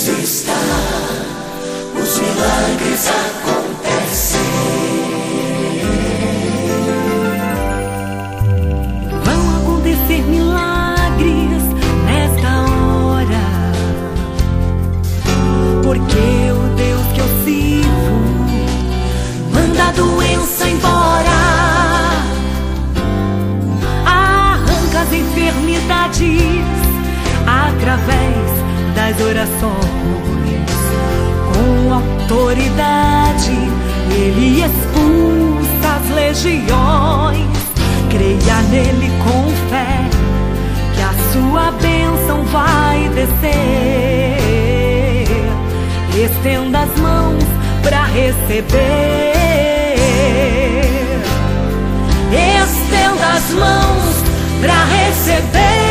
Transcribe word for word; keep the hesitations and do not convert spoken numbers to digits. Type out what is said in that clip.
está, os milagres acontecem. Vão acontecer milagres nesta hora, porque o Deus que eu sirvo manda a doença embora, arranca as enfermidades através das orações. Com autoridade ele expulsa as legiões. Creia nele com fé, que a sua bênção vai descer. Estenda as mãos para receber. Estenda as mãos para receber.